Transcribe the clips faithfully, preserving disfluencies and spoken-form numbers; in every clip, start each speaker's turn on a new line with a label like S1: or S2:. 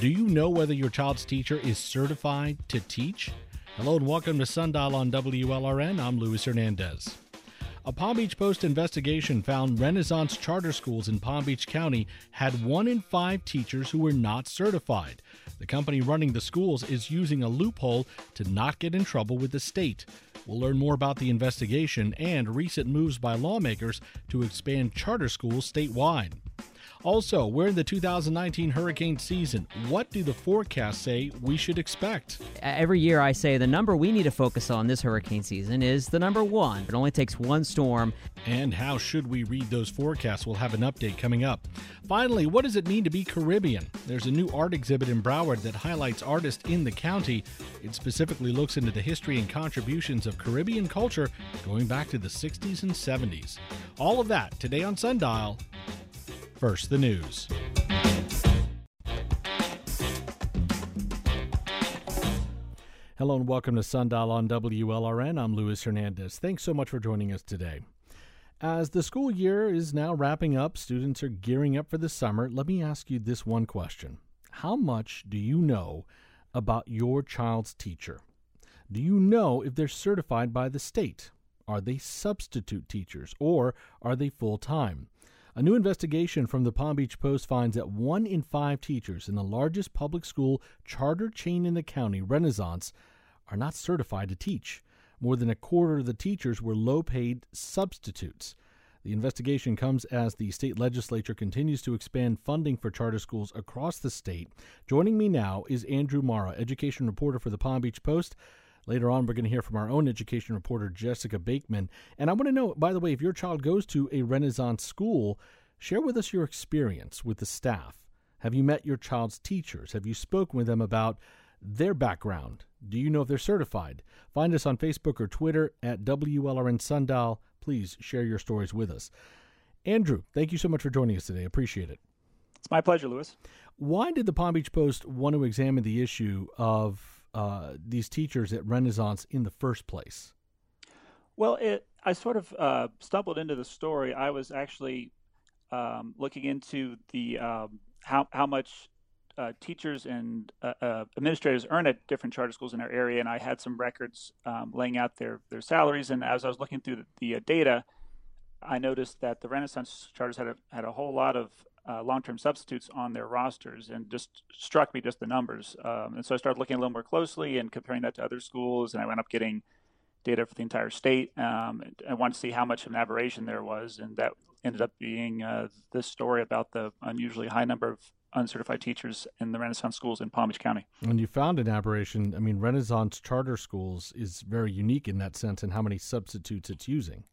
S1: Do you know whether your child's teacher is certified to teach? Hello and welcome to Sundial on W L R N. I'm Luis Hernandez. A Palm Beach Post investigation found Renaissance charter schools in Palm Beach County had one in five teachers who were not certified. The company running the schools is using a loophole to not get in trouble with the state. We'll learn more about the investigation and recent moves by lawmakers to expand charter schools statewide. Also, we're in the two thousand nineteen hurricane season. What do the forecasts say we should expect?
S2: Every year I say the number we need to focus on this hurricane season is the number one. It only takes one storm.
S1: And how should we read those forecasts? We'll have an update coming up. Finally, what does it mean to be Caribbean? There's a new art exhibit in Broward that highlights artists in the county. It specifically looks into the history and contributions of Caribbean culture going back to the sixties and seventies. All of that today on Sundial. First, the news. Hello and welcome to Sundial on W L R N. I'm Luis Hernandez. Thanks so much for joining us today. As the school year is now wrapping up, students are gearing up for the summer. Let me ask you this one question. How much do you know about your child's teacher? Do you know if they're certified by the state? Are they substitute teachers or are they full-time? A new investigation from the Palm Beach Post finds that one in five teachers in the largest public school charter chain in the county, Renaissance, are not certified to teach. More than a quarter of the teachers were low-paid substitutes. The investigation comes as the state legislature continues to expand funding for charter schools across the state. Joining me now is Andrew Mara, education reporter for the Palm Beach Post. Later on, we're going to hear from our own education reporter, Jessica Bakeman. And I want to know, by the way, if your child goes to a Renaissance school, share with us your experience with the staff. Have you met your child's teachers? Have you spoken with them about their background? Do you know if they're certified? Find us on Facebook or Twitter at W L R N Sundial. Please share your stories with us. Andrew, thank you so much for joining us today. Appreciate it.
S3: It's my pleasure, Louis.
S1: Why did the Palm Beach Post want to examine the issue of Uh, these teachers at Renaissance in the first place?
S3: Well, it, I sort of uh, stumbled into the story. I was actually um, looking into the um, how how much uh, teachers and uh, uh, administrators earn at different charter schools in our area, and I had some records um, laying out their their salaries. And as I was looking through the, the uh, data, I noticed that the Renaissance charters had a, had a whole lot of Uh, long-term substitutes on their rosters, and just struck me just the numbers. Um, and so I started looking a little more closely and comparing that to other schools, and I went up getting data for the entire state. Um, and I wanted to see how much of an aberration there was, and that ended up being uh, this story about the unusually high number of uncertified teachers in the Renaissance schools in Palm Beach County.
S1: When you found an aberration, I mean, Renaissance charter schools is very unique in that sense, and how many substitutes it's using.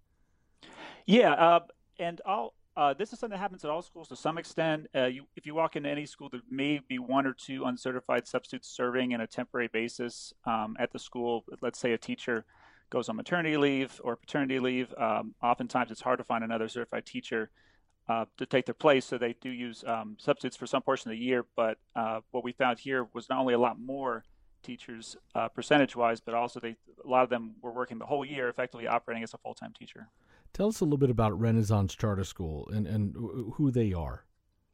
S3: Yeah, uh, and I'll Uh, this is something that happens at all schools to some extent. Uh, you, if you walk into any school, there may be one or two uncertified substitutes serving on a temporary basis um, at the school. Let's say a teacher goes on maternity leave or paternity leave. Um, oftentimes, it's hard to find another certified teacher uh, to take their place, so they do use um, substitutes for some portion of the year. But uh, what we found here was not only a lot more teachers uh, percentage-wise, but also they a lot of them were working the whole year, effectively operating as a full-time teacher.
S1: Tell us a little bit about Renaissance Charter School and, and who they are.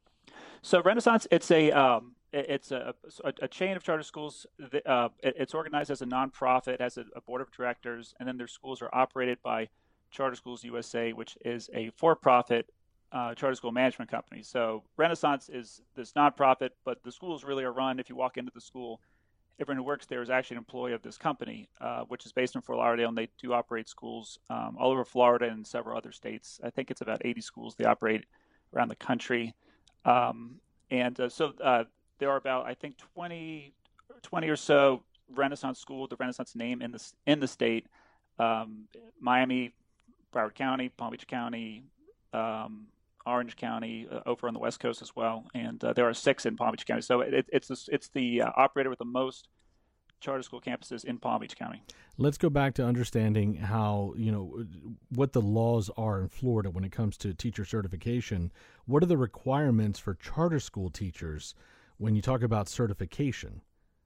S3: So Renaissance, it's a um, it's a, a, a chain of charter schools. Uh, it's organized as a nonprofit, it has a, a board of directors, and then their schools are operated by Charter Schools U S A, which is a for-profit uh, charter school management company. So Renaissance is this nonprofit, but the schools really are run. If you walk into the school, everyone who works there is actually an employee of this company, uh, which is based in Fort Lauderdale, and they do operate schools um, all over Florida and several other states. I think it's about eighty schools they operate around the country. Um, and uh, so uh, there are about, I think, twenty, twenty or so Renaissance schools, the Renaissance name in the, in the state. Um, Miami, Broward County, Palm Beach County, um, Orange County, uh, over on the West Coast as well, and uh, there are six in Palm Beach County. So it, it's the, it's the uh, operator with the most charter school campuses in Palm Beach County.
S1: Let's go back to understanding how, you know, what the laws are in Florida when it comes to teacher certification. What are the requirements for charter school teachers when you talk about certification?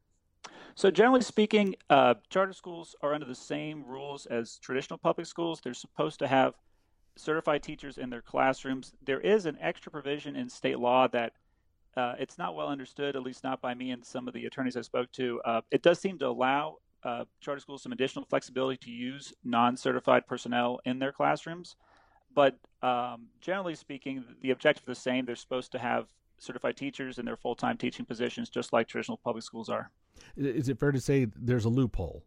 S3: So generally speaking, uh, charter schools are under the same rules as traditional public schools. They're supposed to have certified teachers in their classrooms. There is an extra provision in state law that uh, it's not well understood, at least not by me and some of the attorneys I spoke to. Uh, it does seem to allow uh, charter schools some additional flexibility to use non-certified personnel in their classrooms. But um, generally speaking, the objective is the same. They're supposed to have certified teachers in their full-time teaching positions, just like traditional public schools are.
S1: Is it fair to say there's a loophole?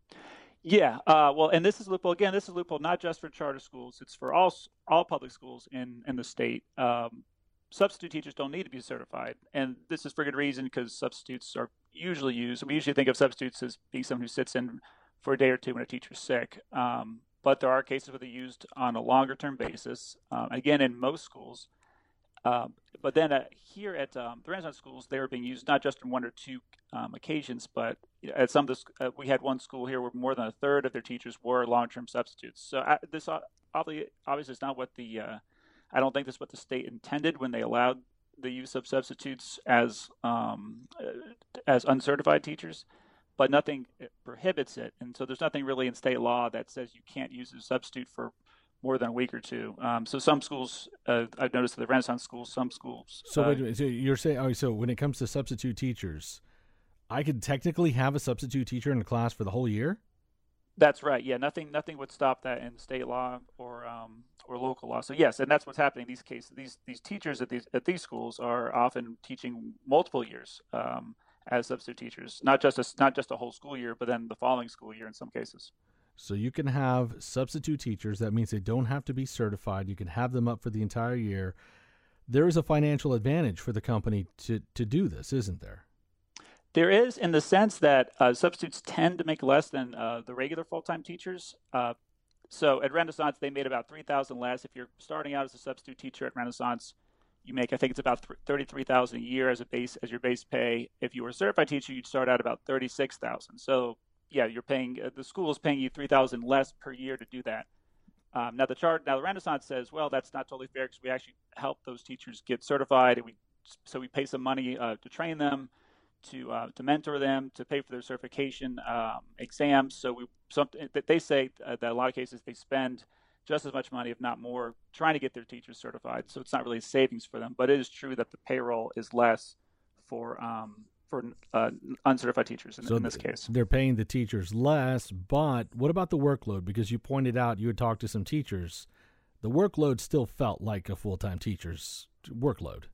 S3: Yeah, uh, well, and this is a loophole. Again, this is a loophole not just for charter schools. It's for all all public schools in, in the state. Um, substitute teachers don't need to be certified. And this is for good reason, because substitutes are usually used. We usually think of substitutes as being someone who sits in for a day or two when a teacher's sick. Um, but there are cases where they're used on a longer-term basis. Um, again, in most schools. Um, but then uh, here at um, the Renaissance schools, they were being used not just on one or two um, occasions, but at some of the, uh, we had one school here where more than a third of their teachers were long-term substitutes. So uh, this obviously, obviously is not what the, uh, I don't think this is what the state intended when they allowed the use of substitutes as um, as uncertified teachers, but nothing prohibits it. And so there's nothing really in state law that says you can't use a substitute for more than a week or two. Um, so some schools, uh, I've noticed at the Renaissance schools, some schools.
S1: So
S3: uh,
S1: wait a minute. So you're saying, oh, so when it comes to substitute teachers, I could technically have a substitute teacher in the class for the whole year?
S3: That's right. Yeah, nothing, nothing would stop that in state law or um, or local law. So yes, and that's what's happening in these cases. These these teachers at these at these schools are often teaching multiple years um, as substitute teachers, not just a, not just a whole school year, but then the following school year in some cases.
S1: So you can have substitute teachers. That means they don't have to be certified. You can have them up for the entire year. There is a financial advantage for the company to, to do this, isn't there?
S3: There is, in the sense that uh, substitutes tend to make less than uh, the regular full-time teachers. Uh, so at Renaissance, they made about three thousand dollars less. If you're starting out as a substitute teacher at Renaissance, you make, I think it's about thirty-three thousand dollars a year as a base as your base pay. If you were a certified teacher, you'd start out about thirty-six thousand dollars. So yeah, you're paying uh, the school is paying you three thousand dollars less per year to do that. Um, now the chart, now the Renaissance says, well, that's not totally fair because we actually help those teachers get certified, and we so we pay some money uh, to train them, to uh, to mentor them, to pay for their certification um, exams. So we something that they say uh, that a lot of cases they spend just as much money, if not more, trying to get their teachers certified. So it's not really a savings for them, but it is true that the payroll is less for um, for uh, uncertified teachers in,
S1: so
S3: in this case.
S1: They're paying the teachers less, but what about the workload? Because you pointed out you had talked to some teachers. The workload still felt like a full-time teacher's workload.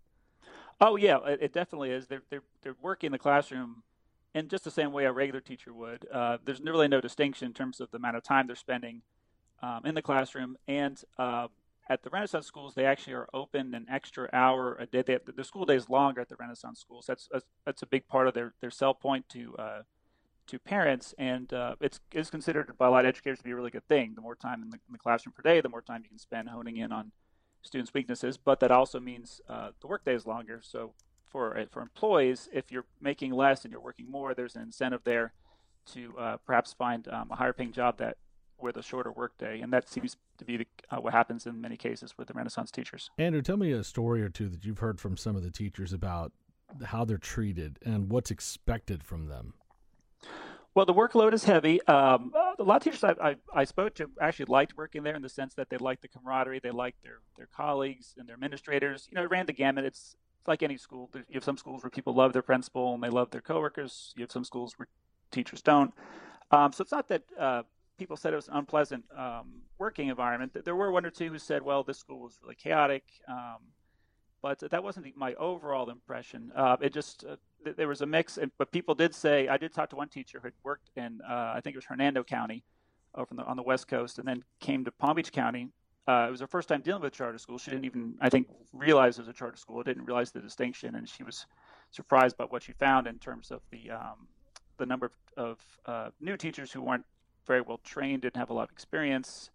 S3: Oh yeah, it, it definitely is. They're they're they're working in the classroom in just the same way a regular teacher would. Uh, there's really no distinction in terms of the amount of time they're spending um, in the classroom. And uh, at the Renaissance schools, they actually are open an extra hour a day. They have, the school day is longer at the Renaissance schools. That's that's, that's a big part of their, their sell point to uh, to parents, and uh, it's is considered by a lot of educators to be a really good thing. The more time in the, in the classroom per day, the more time you can spend honing in on students' weaknesses. But that also means uh, the workday is longer. So for for employees, if you're making less and you're working more, there's an incentive there to uh, perhaps find um, a higher paying job that with a shorter workday, and that seems to be the, uh, what happens in many cases with the Renaissance teachers.
S1: Andrew, tell me a story or two that you've heard from some of the teachers about how they're treated and what's expected from them.
S3: Well, the workload is heavy. Um, a lot of teachers I, I, I spoke to actually liked working there in the sense that they liked the camaraderie, they liked their, their colleagues and their administrators. You know, it ran the gamut. It's, it's like any school. You have some schools where people love their principal and they love their coworkers. You have some schools where teachers don't. Um, so it's not that uh, people said it was an unpleasant um, working environment. There were one or two who said, well, this school was really chaotic. Um, but that wasn't my overall impression. Uh, it just, uh, th- there was a mix, and, but people did say, I did talk to one teacher who had worked in, uh, I think it was Hernando County over on the, on the West Coast, and then came to Palm Beach County. Uh, it was her first time dealing with charter schools. She didn't even, I think, realize it was a charter school. Didn't realize the distinction, and she was surprised by what she found in terms of the um, the number of, of uh, new teachers who weren't very well trained, didn't have a lot of experience,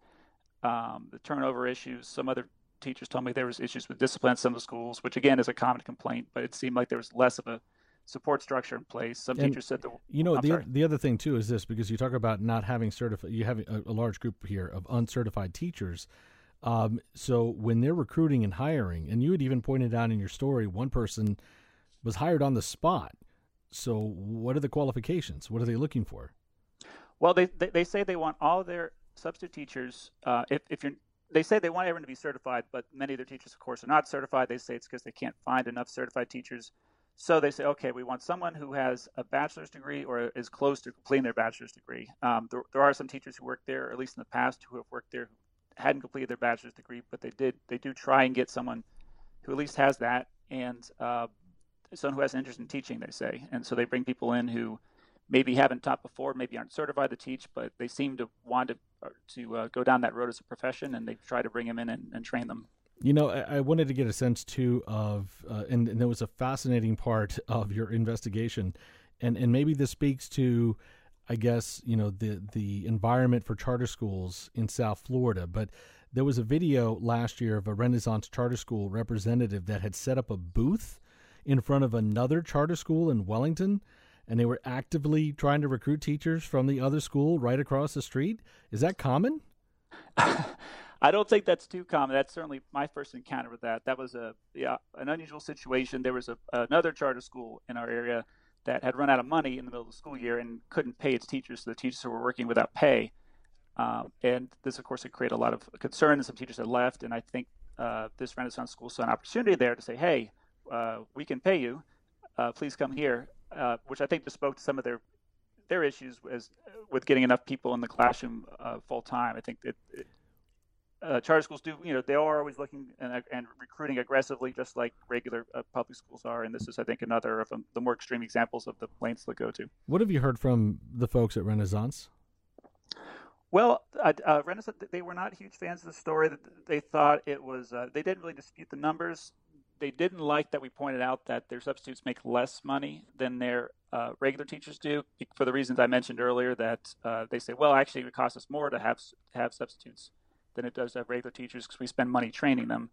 S3: um, the turnover issues. Some other teachers told me there was issues with discipline at some of the schools, which again is a common complaint, but it seemed like there was less of a support structure in place. Some
S1: and,
S3: teachers said that,
S1: you know,
S3: I'm
S1: the,
S3: sorry.
S1: the other thing too is this, because you talk about not having certified, you have a, a large group here of uncertified teachers. Um, so when they're recruiting and hiring, and you had even pointed out in your story, one person was hired on the spot. So what are the qualifications? What are they looking for?
S3: Well, they, they, they say they want all their substitute teachers, uh, if, if you're they say they want everyone to be certified, but many of their teachers, of course, are not certified. They say it's because they can't find enough certified teachers. So they say, okay, we want someone who has a bachelor's degree or is close to completing their bachelor's degree. Um, there, there are some teachers who work there, or at least in the past, who have worked there who hadn't completed their bachelor's degree, but they did. They do try and get someone who at least has that, and uh, someone who has an interest in teaching, they say. And so they bring people in who maybe haven't taught before, maybe aren't certified to teach, but they seem to want to to uh, go down that road as a profession, and they try to bring them in and, and train them.
S1: You know, I, I wanted to get a sense too of, uh, and, and there was a fascinating part of your investigation, and and maybe this speaks to, I guess, you know, the the environment for charter schools in South Florida. But there was a video last year of a Renaissance charter school representative that had set up a booth in front of another charter school in Wellington, and they were actively trying to recruit teachers from the other school right across the street. Is that common?
S3: I don't think that's too common. That's certainly my first encounter with that. That was a yeah an unusual situation. There was a, another charter school in our area that had run out of money in the middle of the school year and couldn't pay its teachers, so the teachers were working without pay. Um, and this, of course, had created a lot of concern, and some teachers had left. And I think uh, this Renaissance school saw an opportunity there to say, hey, uh, we can pay you. Uh, please come here, uh, which I think just spoke to some of their their issues as, with getting enough people in the classroom uh, full time. I think that it, uh, charter schools do, you know, they are always looking and, and recruiting aggressively, just like regular uh, public schools are. And this is, I think, another of um, the more extreme examples of the lengths they go to.
S1: What have you heard from the folks at Renaissance?
S3: Well, uh, uh, Renaissance, they were not huge fans of the story. They thought it was, uh, they didn't really dispute the numbers. They didn't like that we pointed out that their substitutes make less money than their uh, regular teachers do, for the reasons I mentioned earlier, that uh, they say, well, actually, it would cost us more to have have substitutes than it does to have regular teachers because we spend money training them.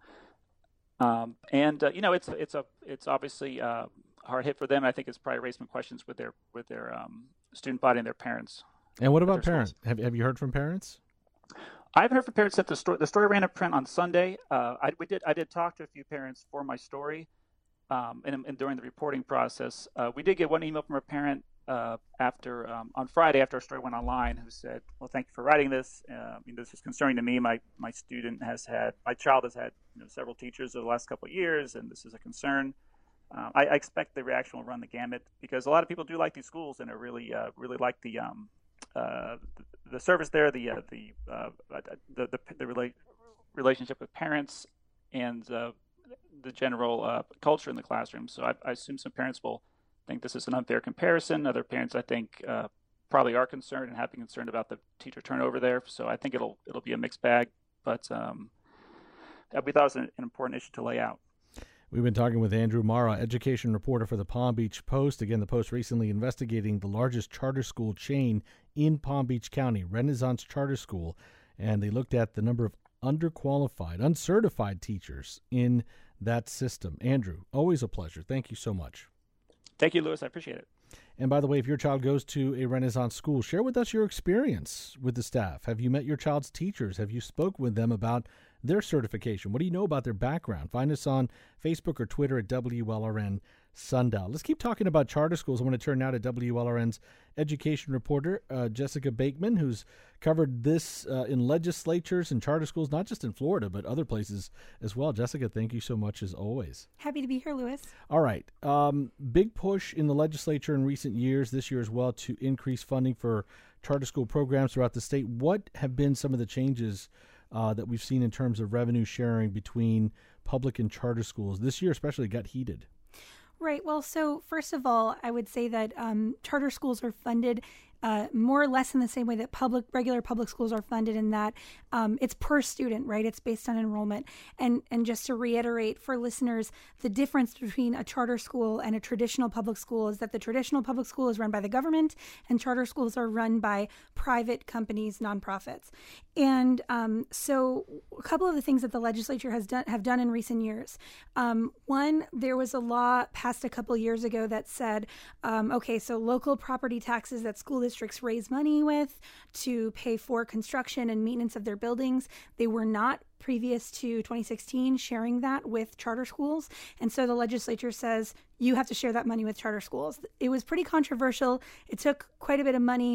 S3: Um, and uh, you know, it's it's a it's obviously a hard hit for them. I think it's probably raised some questions with their with their um, student body and their parents.
S1: And what about parents? Have Have you heard from parents?
S3: I haven't heard from parents since the story. The story ran in print on Sunday. Uh, I we did I did talk to a few parents for my story, um, and, and during the reporting process, uh, we did get one email from a parent uh, after um, on Friday after our story went online, who said, "Well, thank you for writing this. Uh, I mean, this is concerning to me. My my student has had my child has had you know, several teachers over the last couple of years, and this is a concern." Uh, I, I expect the reaction will run the gamut because a lot of people do like these schools and are really uh, really like the. Um, Uh, the, the service there, the uh, the, uh, the the the rela- relationship with parents, and uh, the general uh, culture in the classroom. So I, I assume some parents will think this is an unfair comparison. Other parents, I think, uh, probably are concerned and have been concerned about the teacher turnover there. So I think it'll it'll be a mixed bag. But um, we thought it was an, an important issue to lay out.
S1: We've been talking with Andrew Marra, education reporter for the Palm Beach Post. Again, the Post recently investigating the largest charter school chain in Palm Beach County, Renaissance Charter School, and they looked at the number of underqualified, uncertified teachers in that system. Andrew, always a pleasure. Thank you so much.
S3: Thank you, Lewis. I appreciate it.
S1: And by the way, if your child goes to a Renaissance school, share with us your experience with the staff. Have you met your child's teachers? Have you spoke with them about their certification? What do you know about their background? Find us on Facebook or Twitter at W L R N Sundial. Let's keep talking about charter schools. I want to turn now to W L R N's education reporter, uh, Jessica Bakeman, who's covered this uh, in legislatures and charter schools, not just in Florida, but other places as well. Jessica, thank you so much as always.
S4: Happy to be here, Lewis.
S1: All right. Um, big push in the legislature in recent years, this year as well, to increase funding for charter school programs throughout the state. What have been some of the changes uh, that we've seen in terms of revenue sharing between public and charter schools? This year especially got heated.
S4: Right. Well, so first of all, I would say that um, charter schools are funded uh, more or less in the same way that public, regular public schools are funded, in that um, it's per student, right? It's based on enrollment. And and just to reiterate for listeners, the difference between a charter school and a traditional public school is that the traditional public school is run by the government, and charter schools are run by private companies, nonprofits. And um, so a couple of the things that the legislature has done have done in recent years. Um, one, there was a law passed a couple years ago that said, um, okay, so local property taxes that school districts raise money with to pay for construction and maintenance of their buildings, they were not previous to twenty sixteen sharing that with charter schools. And so the legislature says you have to share that money with charter schools. It was pretty controversial. It took quite a bit of money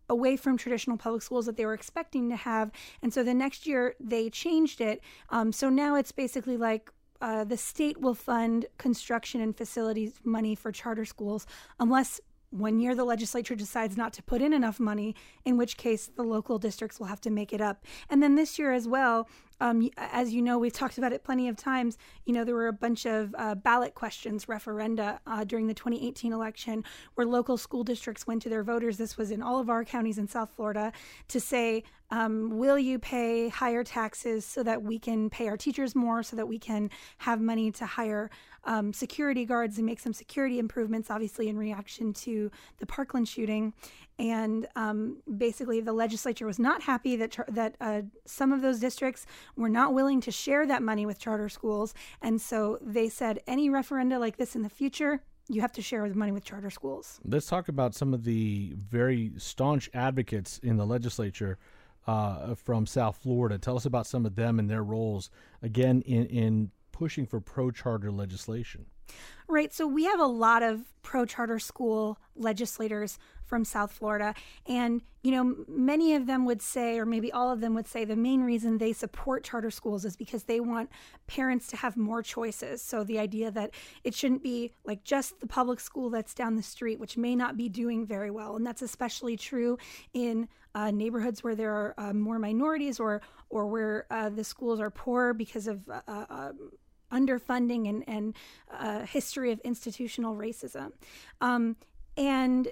S4: away from traditional public schools that they were expecting to have. And so the next year they changed it. Um, so now it's basically like uh, the state will fund construction and facilities money for charter schools unless one year the legislature decides not to put in enough money, in which case the local districts will have to make it up. And then this year as well, um, as you know, we've talked about it plenty of times, you know, there were a bunch of uh, ballot questions, referenda uh, during the twenty eighteen election where local school districts went to their voters. This was in all of our counties in South Florida to say, um, will you pay higher taxes so that we can pay our teachers more, so that we can have money to hire um, security guards and make some security improvements, obviously in reaction to the Parkland shooting. And um, basically, the legislature was not happy that char- that uh, some of those districts were not willing to share that money with charter schools. And so they said, any referenda like this in the future, you have to share the money with charter schools.
S1: Let's talk about some of the very staunch advocates in the legislature uh, from South Florida. Tell us about some of them and their roles, again, in, in pushing for pro-charter legislation.
S4: Right. So we have a lot of pro-charter school legislators from South Florida. And, you know, many of them would say, or maybe all of them would say, the main reason they support charter schools is because they want parents to have more choices. So the idea that it shouldn't be like just the public school that's down the street, which may not be doing very well. And that's especially true in uh, neighborhoods where there are uh, more minorities or, or where uh, the schools are poor because of uh, uh, underfunding and, and uh, history of institutional racism. Um, and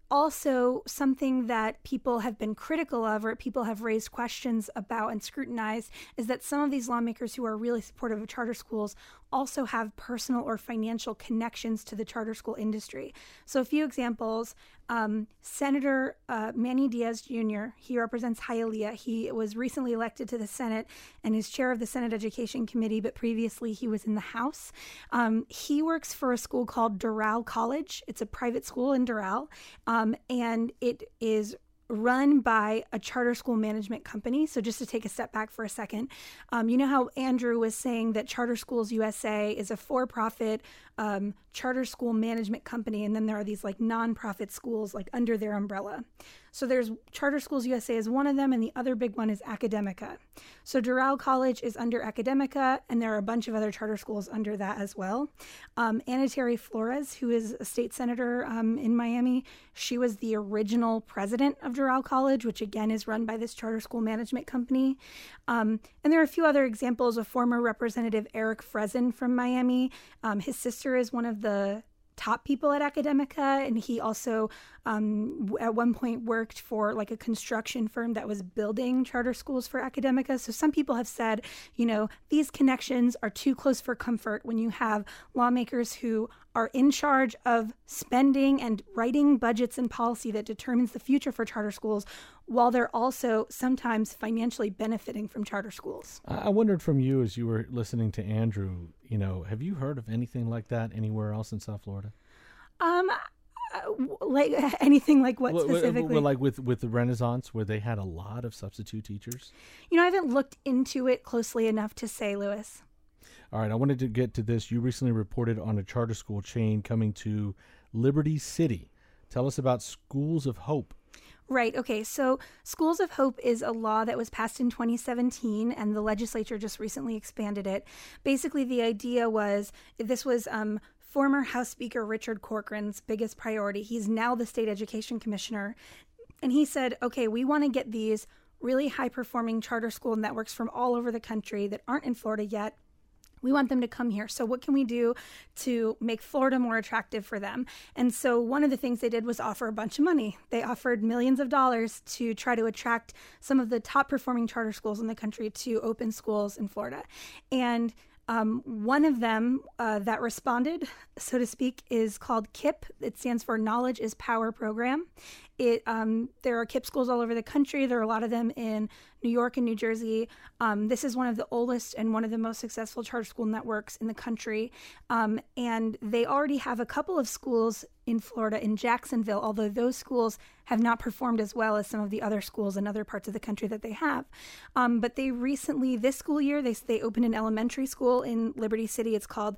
S4: also something that people have been critical of or people have raised questions about and scrutinized is that some of these lawmakers who are really supportive of charter schools also have personal or financial connections to the charter school industry. So a few examples, um, Senator uh, Manny Diaz Junior, he represents Hialeah. He was recently elected to the Senate and is chair of the Senate Education Committee, but previously he was in the House. Um, he works for a school called Doral College. It's a private school in Doral, um, and it is run by a charter school management company. So just to take a step back for a second, um, you know how Andrew was saying that Charter Schools U S A is a for-profit um, charter school management company, and then there are these like nonprofit schools like under their umbrella. So there's Charter Schools U S A is one of them, and the other big one is Academica. So Doral College is under Academica, and there are a bunch of other charter schools under that as well. Um, Ana Terry Flores, who is a state senator um, in Miami, she was the original president of Doral College, which again is run by this charter school management company. Um, and there are a few other examples of former Representative Eric Frezin from Miami. Um, his sister is one of the top people at Academica, and he also um, at one point worked for like a construction firm that was building charter schools for Academica. So some people have said, you know, these connections are too close for comfort when you have lawmakers who are in charge of spending and writing budgets and policy that determines the future for charter schools, while they're also sometimes financially benefiting from charter schools.
S1: I wondered from you as you were listening to Andrew, you know, have you heard of anything like that anywhere else in South Florida?
S4: Um, like anything like what
S1: well,
S4: specifically?
S1: Well, like with, with the Renaissance, where they had a lot of substitute teachers?
S4: You know, I haven't looked into it closely enough to say, Lewis.
S1: All right, I wanted to get to this. You recently reported on a charter school chain coming to Liberty City. Tell us about Schools of Hope.
S4: Right. Okay. So Schools of Hope is a law that was passed in twenty seventeen, and the legislature just recently expanded it. Basically, the idea was this was um, former House Speaker Richard Corcoran's biggest priority. He's now the state education commissioner. And he said, okay, we want to get these really high-performing charter school networks from all over the country that aren't in Florida yet. We want them to come here. So what can we do to make Florida more attractive for them? And so one of the things they did was offer a bunch of money. They offered millions of dollars to try to attract some of the top performing charter schools in the country to open schools in Florida. And um, one of them uh, that responded, so to speak, is called KIPP. It stands for Knowledge is Power Program. It um, there are KIPP schools all over the country. There are a lot of them in New York and New Jersey. Um, this is one of the oldest and one of the most successful charter school networks in the country. Um, and they already have a couple of schools in Florida, in Jacksonville, although those schools have not performed as well as some of the other schools in other parts of the country that they have. Um, but they recently, this school year, they, they opened an elementary school in Liberty City. It's called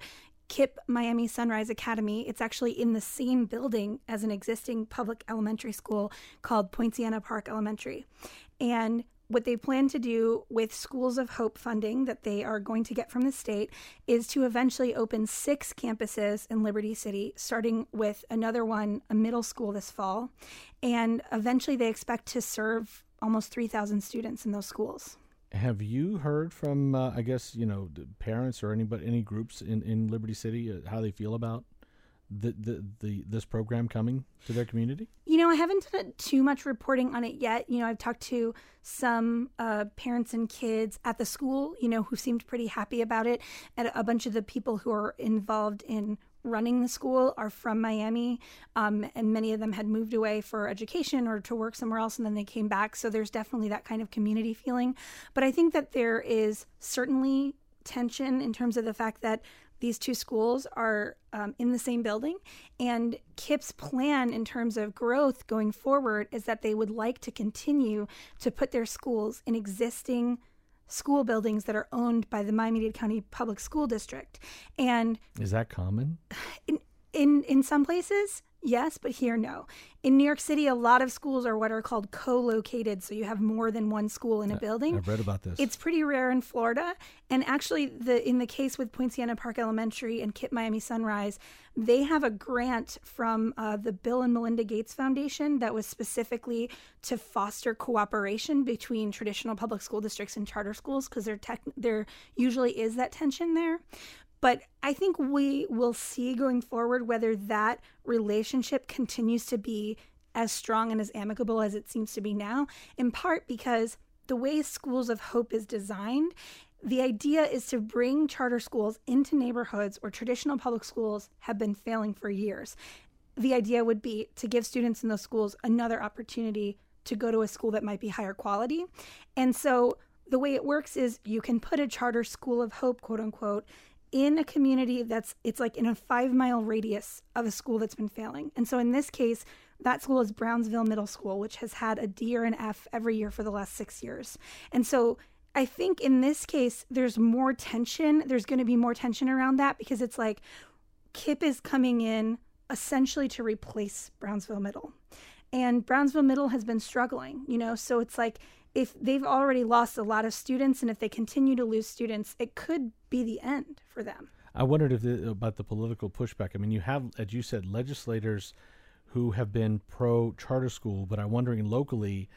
S4: KIPP Miami Sunrise Academy. It's actually in the same building as an existing public elementary school called Poinciana Park Elementary. And what they plan to do with Schools of Hope funding that they are going to get from the state is to eventually open six campuses in Liberty City, starting with another one, a middle school this fall. And eventually they expect to serve almost three thousand students in those schools.
S1: Have you heard from, uh, I guess, you know, the parents or anybody, any groups in, in Liberty City, uh, how they feel about the, the, the this program coming to their community?
S4: You know, I haven't done too much reporting on it yet. You know, I've talked to some uh, parents and kids at the school, you know, who seemed pretty happy about it. And a bunch of the people who are involved in running the school are from Miami, um, and many of them had moved away for education or to work somewhere else, and then they came back. So there's definitely that kind of community feeling. But I think that there is certainly tension in terms of the fact that these two schools are um, in the same building, and KIPP's plan in terms of growth going forward is that they would like to continue to put their schools in existing school buildings that are owned by the Miami-Dade County Public School District. And
S1: is that common?
S4: In, in in some places, yes, but here, no. In New York City, a lot of schools are what are called co-located, so you have more than one school in a building.
S1: I've read about this.
S4: It's pretty rare in Florida. And actually, the in the case with Poinciana Park Elementary and KIPP Miami Sunrise, they have a grant from uh, the Bill and Melinda Gates Foundation that was specifically to foster cooperation between traditional public school districts and charter schools, because there tech- there usually is that tension there. But I think we will see going forward whether that relationship continues to be as strong and as amicable as it seems to be now, in part because the way Schools of Hope is designed, the idea is to bring charter schools into neighborhoods where traditional public schools have been failing for years. The idea would be to give students in those schools another opportunity to go to a school that might be higher quality. And so the way it works is you can put a charter school of hope, quote unquote, in a community that's, it's like in a five mile radius of a school that's been failing. And so in this case, that school is Brownsville Middle School, which has had a D or an F every year for the last six years. And so I think in this case, there's more tension. There's going to be more tension around that because it's like KIPP is coming in essentially to replace Brownsville Middle. And Brownsville Middle has been struggling, you know, so it's like, if they've already lost a lot of students and if they continue to lose students, it could be the end for them.
S1: I wondered if the, about the political pushback. I mean, you have, as you said, legislators who have been pro-charter school, but I'm wondering locally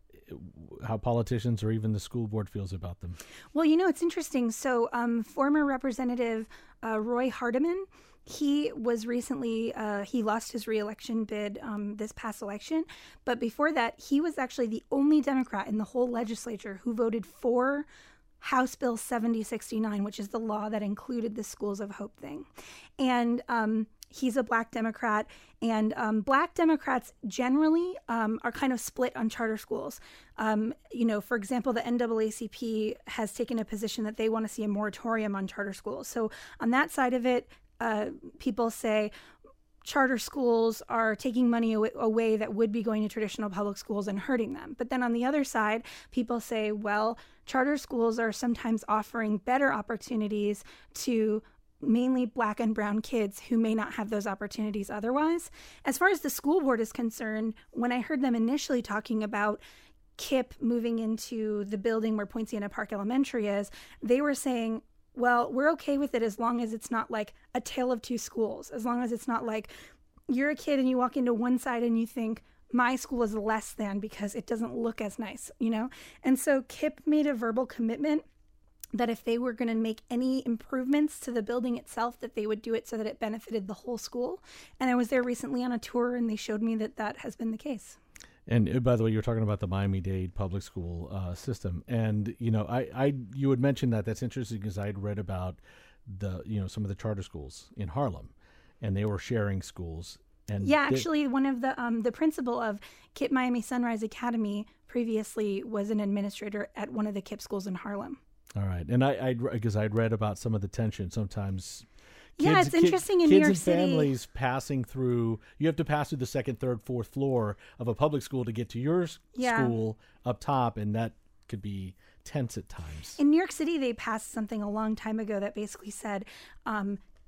S1: how politicians or even the school board feels about them.
S4: Well, you know, it's interesting. So um, former Representative uh, Roy Hardiman, he was recently, uh, he lost his reelection bid um, this past election. But before that, he was actually the only Democrat in the whole legislature who voted for House Bill seventy sixty-nine, which is the law that included the Schools of Hope thing. And um, he's a Black Democrat. And um, Black Democrats generally um, are kind of split on charter schools. Um, you know, for example, the N double A C P has taken a position that they want to see a moratorium on charter schools. So on that side of it, Uh, people say charter schools are taking money away, away that would be going to traditional public schools and hurting them. But then on the other side, people say, well, charter schools are sometimes offering better opportunities to mainly Black and brown kids who may not have those opportunities otherwise. As far as the school board is concerned, when I heard them initially talking about KIPP moving into the building where Poinciana Park Elementary is, they were saying, well, we're okay with it as long as it's not like a tale of two schools, as long as it's not like you're a kid and you walk into one side and you think my school is less than because it doesn't look as nice, you know? And so KIPP made a verbal commitment that if they were going to make any improvements to the building itself, that they would do it so that it benefited the whole school. And I was there recently on a tour and they showed me that that has been the case.
S1: And uh, by the way, you were talking about the Miami-Dade public school uh, system, and you know, I, I, you had mentioned that. That's interesting because I had read about the, you know, some of the charter schools in Harlem, and they were sharing schools. And
S4: yeah,
S1: they,
S4: actually, one of the um, the principal of KIPP Miami Sunrise Academy previously was an administrator at one of the KIPP schools in Harlem.
S1: All right, and I, I, because I'd read about some of the tension sometimes.
S4: Kids, yeah, it's interesting
S1: kid,
S4: in
S1: New
S4: York
S1: City. Kids and
S4: City.
S1: families passing through, you have to pass through the second, third, fourth floor of a public school to get to your
S4: yeah.
S1: school up top, and that could be tense at times.
S4: In New York City, they passed something a long time ago that basically said, um,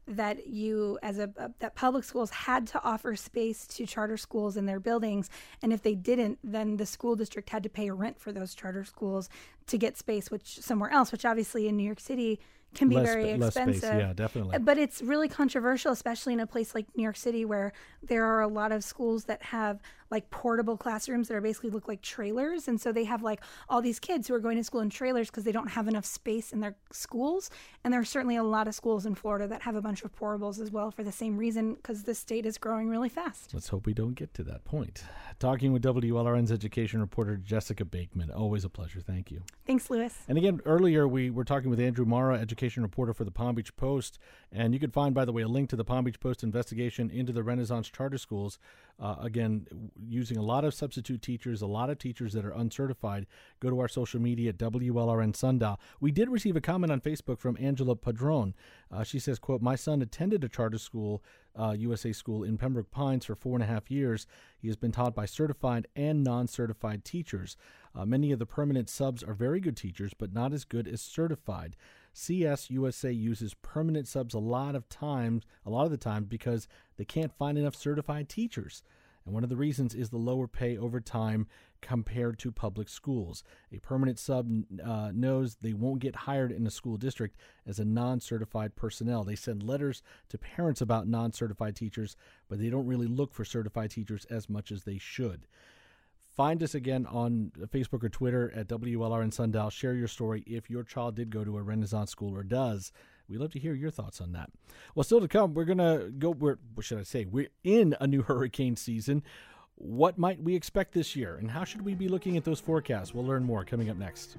S4: that you, as a, a that public schools had to offer space to charter schools in their buildings, and if they didn't, then the school district had to pay a rent for those charter schools to get space, which somewhere else, which obviously in New York City can be
S1: less,
S4: very expensive.
S1: Less space, yeah, definitely.
S4: But it's really controversial, especially in a place like New York City, where there are a lot of schools that have like portable classrooms that are basically look like trailers. And so they have like all these kids who are going to school in trailers because they don't have enough space in their schools. And there are certainly a lot of schools in Florida that have a bunch of portables as well for the same reason, because the state is growing really fast.
S1: Let's hope we don't get to that point. Talking with W L R N's education reporter Jessica Bakeman. Always a pleasure. Thank you.
S4: Thanks, Lewis.
S1: And again, earlier we were talking with Andrew Mara, education reporter for the Palm Beach Post. And you can find, by the way, a link to the Palm Beach Post investigation into the Renaissance charter schools. Uh, again, using a lot of substitute teachers, a lot of teachers that are uncertified. Go to our social media at W L R N Sundial. We did receive a comment on Facebook from Angela Padron. Uh, she says, quote, "My son attended a charter school, uh, U S A school in Pembroke Pines for four and a half years. He has been taught by certified and non-certified teachers. Uh, many of the permanent subs are very good teachers, but not as good as certified. C S U S A uses permanent subs a lot of times, a lot of the time, because they can't find enough certified teachers. And one of the reasons is the lower pay over time compared to public schools. A permanent sub uh, knows they won't get hired in a school district as a non-certified personnel. They send letters to parents about non-certified teachers, but they don't really look for certified teachers as much as they should." Find us again on Facebook or Twitter at W L R N Sundial. Share your story if your child did go to a Renaissance school or does. We'd love to hear your thoughts on that. Well, still to come, we're going to go, we're, what should I say? We're in a new hurricane season. What might we expect this year, and how should we be looking at those forecasts? We'll learn more coming up next.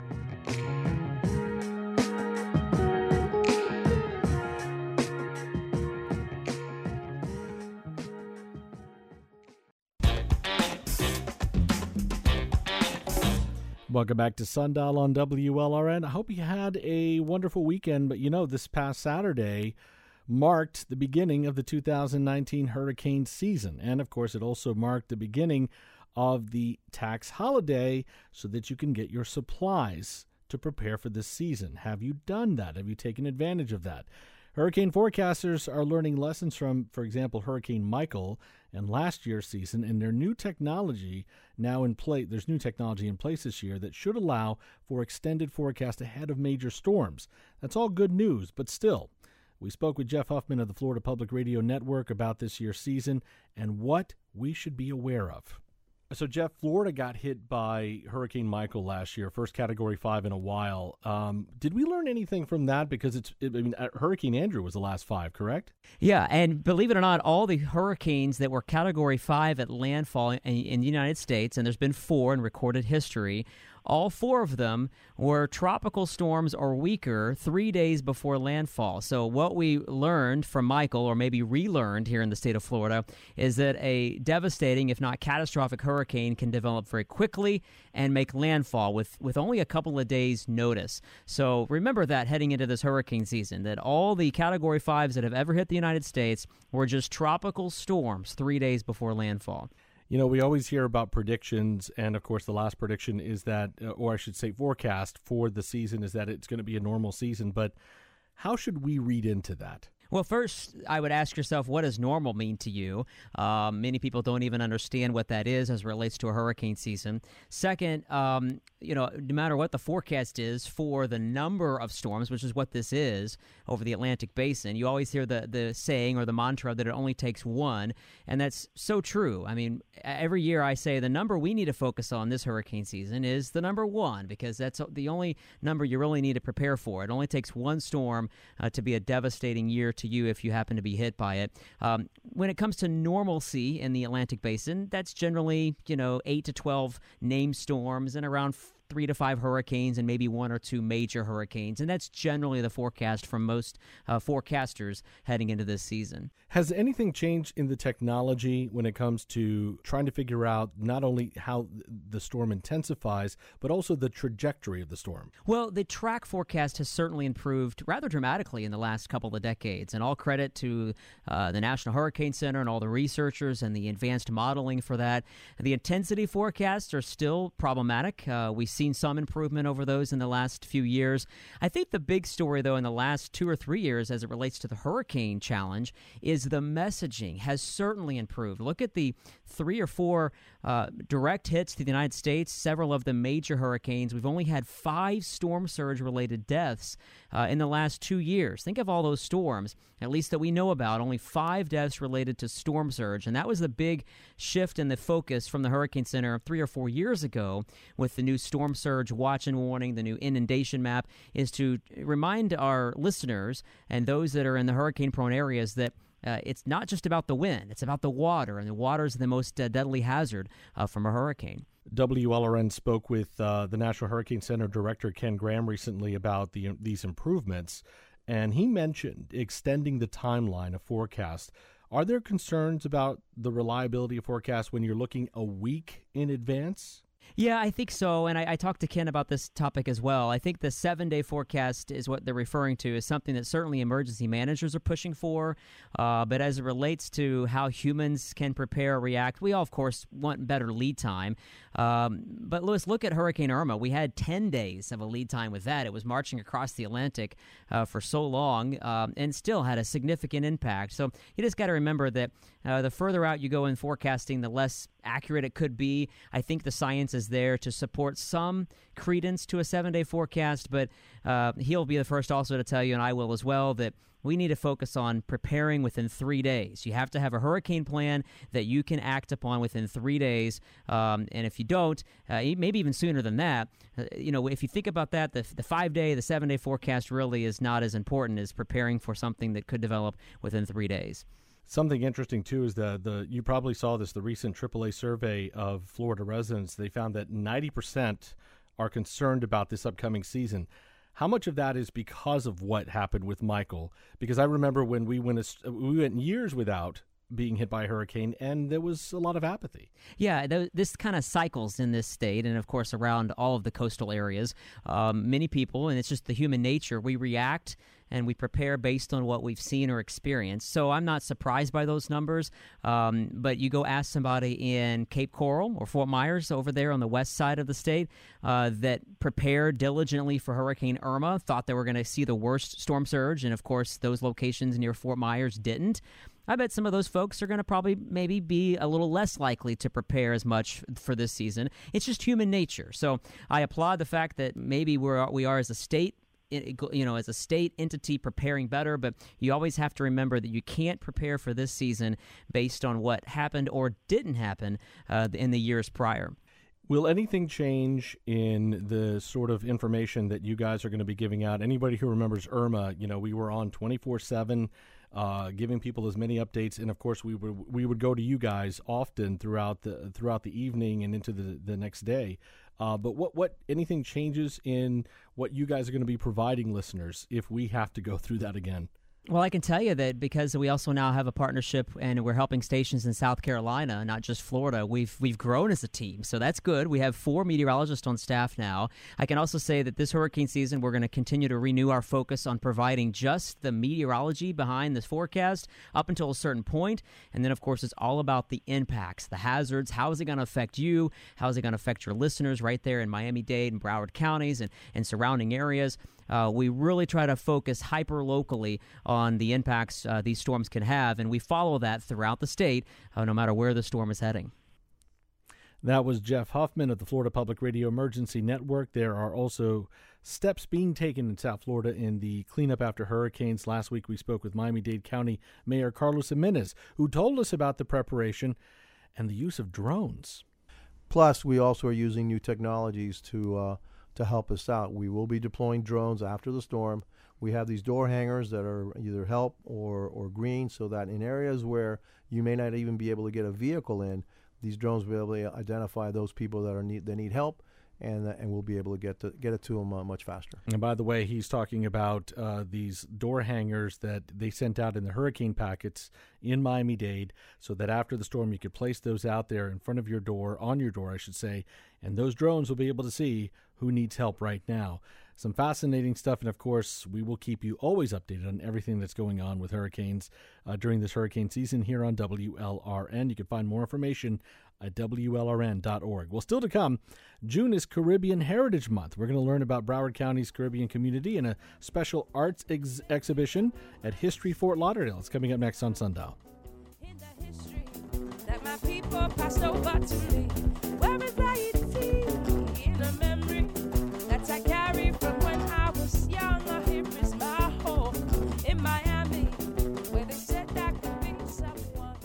S1: Welcome back to Sundial on W L R N. I hope you had a wonderful weekend, but you know, this past Saturday marked the beginning of the two thousand nineteen hurricane season. And of course, it also marked the beginning of the tax holiday so that you can get your supplies to prepare for this season. Have you done that? Have you taken advantage of that? Hurricane forecasters are learning lessons from, for example, Hurricane Michael and last year's season, and their new technology now in place. There's new technology in place this year that should allow for extended forecast ahead of major storms. That's all good news, but still, we spoke with Jeff Huffman of the Florida Public Radio Network about this year's season and what we should be aware of. So, Jeff, Florida got hit by Hurricane Michael last year, first Category five in a while. Um, did we learn anything from that? Because it's, it, I mean, Hurricane Andrew was the last five, correct?
S2: Yeah, and believe it or not, all the hurricanes that were Category five at landfall in, in the United States, and there's been four in recorded history, all four of them were tropical storms or weaker three days before landfall. So what we learned from Michael, or maybe relearned here in the state of Florida, is that a devastating, if not catastrophic hurricane can develop very quickly and make landfall with, with only a couple of days' notice. So remember that heading into this hurricane season, that all the Category fives that have ever hit the United States were just tropical storms three days before landfall.
S1: You know, we always hear about predictions, and of course the last prediction is that, or I should say forecast for the season, is that it's going to be a normal season. But how should we read into that?
S2: Well, first, I would ask yourself, what does normal mean to you? Um, many people don't even understand what that is as it relates to a hurricane season. Second, um, you know, no matter what the forecast is for the number of storms, which is what this is over the Atlantic Basin, you always hear the, the saying or the mantra that it only takes one, and that's so true. I mean, every year I say the number we need to focus on this hurricane season is the number one, because that's the only number you really need to prepare for. It only takes one storm uh, to be a devastating year to you if you happen to be hit by it. Um, when it comes to normalcy in the Atlantic Basin, that's generally, you know, eight to twelve named storms and around three to five hurricanes and maybe one or two major hurricanes. And that's generally the forecast from most uh, forecasters heading into this season.
S1: Has anything changed in the technology when it comes to trying to figure out not only how the storm intensifies, but also the trajectory of the storm?
S2: Well, the track forecast has certainly improved rather dramatically in the last couple of decades, and all credit to uh, the National Hurricane Center and all the researchers and the advanced modeling for that. The intensity forecasts are still problematic. Uh, we seen some improvement over those in the last few years. I think the big story, though, in the last two or three years as it relates to the hurricane challenge is the messaging has certainly improved. Look at the three or four uh, direct hits to the United States, several of them major hurricanes. We've only had five storm surge-related deaths uh, in the last two years. Think of all those storms, at least that we know about, only five deaths related to storm surge. And that was the big shift in the focus from the Hurricane Center three or four years ago with the new storm surge watch and warning, the new inundation map, is to remind our listeners and those that are in the hurricane-prone areas that Uh, it's not just about the wind. It's about the water, and the water is the most uh, deadly hazard uh, from a hurricane.
S1: W L R N spoke with uh, the National Hurricane Center Director Ken Graham recently about the these improvements, and he mentioned extending the timeline of forecast. Are there concerns about the reliability of forecast when you're looking a week in advance?
S2: Yeah, I think so, and I, I talked to Ken about this topic as well. I think the seven-day forecast is what they're referring to, is something that certainly emergency managers are pushing for, uh, but as it relates to how humans can prepare or react, we all, of course, want better lead time. Um, but, Lewis, look at Hurricane Irma. We had ten days of a lead time with that. It was marching across the Atlantic uh, for so long um, and still had a significant impact. So you just got to remember that uh, the further out you go in forecasting, the less accurate it could be. I think the science is there to support some credence to a seven-day forecast, but uh, he'll be the first also to tell you, and I will as well, that we need to focus on preparing within three days. You have to have a hurricane plan that you can act upon within three days, um, and if you don't, uh, maybe even sooner than that, uh, you know, if you think about that, the, the five-day, the seven-day forecast really is not as important as preparing for something that could develop within three days.
S1: Something interesting, too, is the, the you probably saw this, the recent triple A survey of Florida residents. They found that ninety percent are concerned about this upcoming season. How much of that is because of what happened with Michael? Because I remember when we went, a, we went years without being hit by a hurricane, and there was a lot of apathy.
S2: Yeah, th- this kind of cycles in this state and, of course, around all of the coastal areas. Um, many people, and it's just the human nature, we react and we prepare based on what we've seen or experienced. So I'm not surprised by those numbers, um, but you go ask somebody in Cape Coral or Fort Myers over there on the west side of the state uh, that prepared diligently for Hurricane Irma, thought they were going to see the worst storm surge, and, of course, those locations near Fort Myers didn't. I bet some of those folks are going to probably maybe be a little less likely to prepare as much for this season. It's just human nature. So I applaud the fact that maybe we're, we are as a state, you know, as a state entity preparing better, but you always have to remember that you can't prepare for this season based on what happened or didn't happen uh, in the years prior.
S1: Will anything change in the sort of information that you guys are going to be giving out? Anybody who remembers Irma, you know, we were on twenty-four seven, uh, giving people as many updates, and of course we would we would go to you guys often throughout the throughout the evening and into the the next day. Uh, but what what anything changes in what you guys are going to be providing listeners if we have to go through that again?
S2: Well, I can tell you that because we also now have a partnership and we're helping stations in South Carolina, not just Florida, we've we've grown as a team. So that's good. We have four meteorologists on staff now. I can also say that this hurricane season, we're going to continue to renew our focus on providing just the meteorology behind this forecast up until a certain point. And then, of course, it's all about the impacts, the hazards. How is it going to affect you? How is it going to affect your listeners right there in Miami-Dade and Broward counties and, and surrounding areas? Uh, we really try to focus hyper-locally on the impacts uh, these storms can have, and we follow that throughout the state, uh, no matter where the storm is heading.
S1: That was Jeff Huffman of the Florida Public Radio Emergency Network. There are also steps being taken in South Florida in the cleanup after hurricanes. Last week we spoke with Miami-Dade County Mayor Carlos Jimenez, who told us about the preparation and the use of drones.
S5: Plus, we also are using new technologies to uh, to help us out. We will be deploying drones after the storm. We have these door hangers that are either help or, or green, so that in areas where you may not even be able to get a vehicle in, these drones will be able to identify those people that are need that need help, and uh, and we'll be able to get to get it to them uh, much faster.
S1: And by the way, he's talking about uh, these door hangers that they sent out in the hurricane packets in Miami-Dade, so that after the storm you could place those out there in front of your door, on your door, I should say, and those drones will be able to see who needs help right now. Some fascinating stuff. And, of course, we will keep you always updated on everything that's going on with hurricanes uh, during this hurricane season here on W L R N. You can find more information at W L R N dot org. Well, still to come, June is Caribbean Heritage Month. We're going to learn about Broward County's Caribbean community in a special arts ex- exhibition at History Fort Lauderdale. It's coming up next on Sundial.
S6: In the history that my people passed over to me, where is Haiti in a memory that I carry from when I was young? Here is my home in Miami, where they said I could be someone.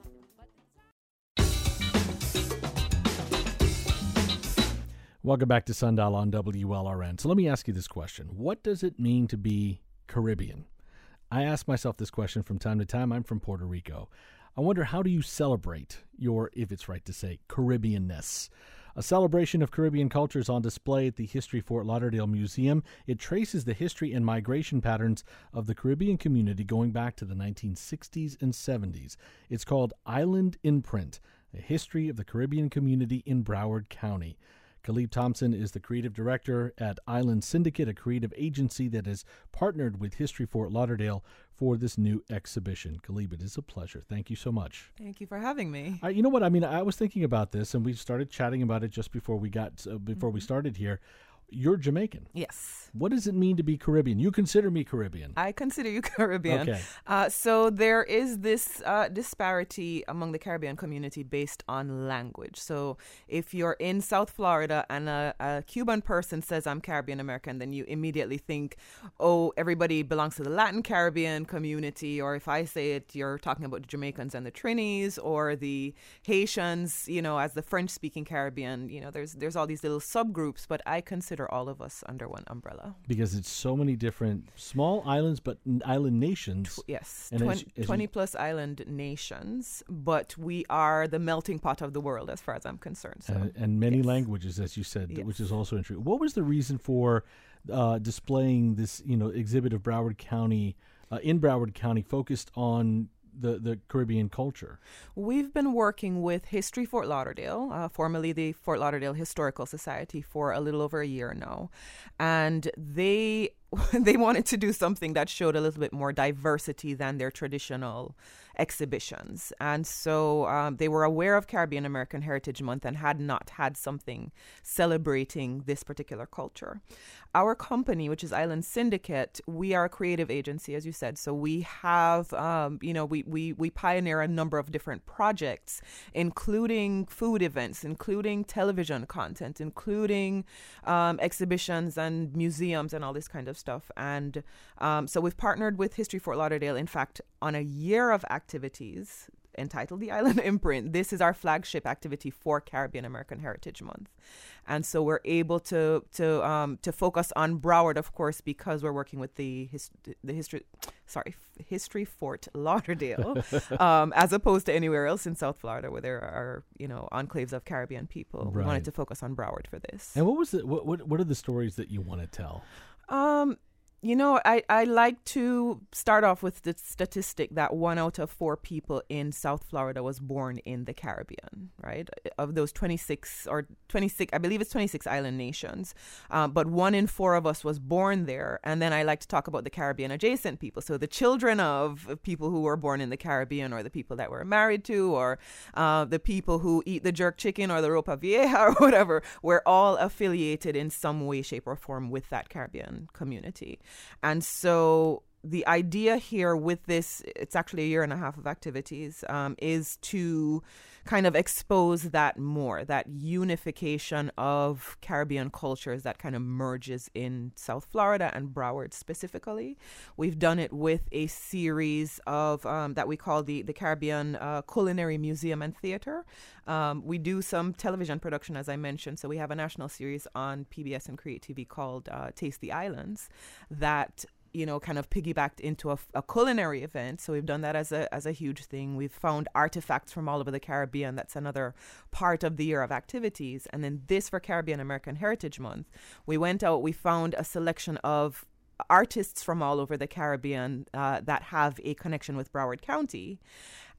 S1: Welcome back to Sundial on W L R N. So let me ask you this question. What does it mean to be Caribbean? I ask myself this question from time to time. I'm from Puerto Rico. I wonder, how do you celebrate your, if it's right to say, Caribbeanness? A celebration of Caribbean culture is on display at the History Fort Lauderdale Museum. It traces the history and migration patterns of the Caribbean community going back to the nineteen sixties and seventies. It's called Island Imprint, a history of the Caribbean community in Broward County. Khalib Thompson is the creative director at Island Syndicate, a creative agency that has partnered with History Fort Lauderdale for this new exhibition. Khalib, it is a pleasure. Thank you so much.
S7: Thank you for having me.
S1: Uh, you know what? I mean, I was thinking about this, and we started chatting about it just before we got uh, before mm-hmm. we started here. You're Jamaican.
S7: Yes.
S1: What does it mean to be Caribbean? You consider me Caribbean.
S7: I consider you Caribbean.
S1: Okay.
S7: Uh, so there is this uh, disparity among the Caribbean community based on language. So if you're in South Florida and a, a Cuban person says, I'm Caribbean American, then you immediately think, oh, everybody belongs to the Latin Caribbean community. Or if I say it, you're talking about the Jamaicans and the Trinis, or the Haitians, you know, as the French-speaking Caribbean. You know, there's there's all these little subgroups, but I consider all of us under one umbrella.
S1: Because it's so many different small islands, but n- island nations.
S7: Tw- yes,
S1: and
S7: twenty,
S1: as, as
S7: twenty
S1: you,
S7: plus island nations, but we are the melting pot of the world as far as I'm concerned. So,
S1: and, and many
S7: yes.
S1: languages, as you said,
S7: Yes.
S1: which is also interesting. What was the reason for uh, displaying this, you know, exhibit of Broward County, uh, in Broward County, focused on the, the Caribbean culture?
S7: We've been working with History Fort Lauderdale, uh, formerly the Fort Lauderdale Historical Society, for a little over a year now. And they they wanted to do something that showed a little bit more diversity than their traditional exhibitions. And so um, they were aware of Caribbean American Heritage Month and had not had something celebrating this particular culture. Our company, which is Island Syndicate, we are a creative agency, as you said. So we have, um, you know, we, we, we pioneer a number of different projects, including food events, including television content, including um, exhibitions and museums and all this kind of stuff. And um, so we've partnered with History Fort Lauderdale, in fact, on a year of activities entitled the Island Imprint. This is our flagship activity for Caribbean American Heritage Month. And so we're able to to um, to focus on Broward, of course, because we're working with the his, the history, sorry, History Fort Lauderdale, um, as opposed to anywhere else in South Florida where there are, you know, enclaves of Caribbean people.
S1: Right.
S7: We wanted to focus on Broward for this.
S1: And what was the what what, what are the stories that you want to tell?
S7: Um, you know, I, I like to start off with the statistic that one out of four people in South Florida was born in the Caribbean, right? Of those twenty-six or twenty-six, I believe it's twenty-six island nations, um, but one in four of us was born there. And then I like to talk about the Caribbean adjacent people. So the children of people who were born in the Caribbean, or the people that we're married to, or uh, the people who eat the jerk chicken or the ropa vieja or whatever, we're all affiliated in some way, shape, or form with that Caribbean community. And so the idea here with this, it's actually a year and a half of activities, um, is to kind of expose that more, that unification of Caribbean cultures that kind of merges in South Florida and Broward specifically. We've done it with a series of um, that we call the, the Caribbean uh, Culinary Museum and Theater. Um, we do some television production, as I mentioned. So we have a national series on P B S and Create T V called uh, Taste the Islands that, you know, kind of piggybacked into a, a culinary event. So we've done that as a as a huge thing. We've found artifacts from all over the Caribbean. That's another part of the year of activities. And then this for Caribbean American Heritage Month, we went out, we found a selection of artists from all over the Caribbean uh, that have a connection with Broward County.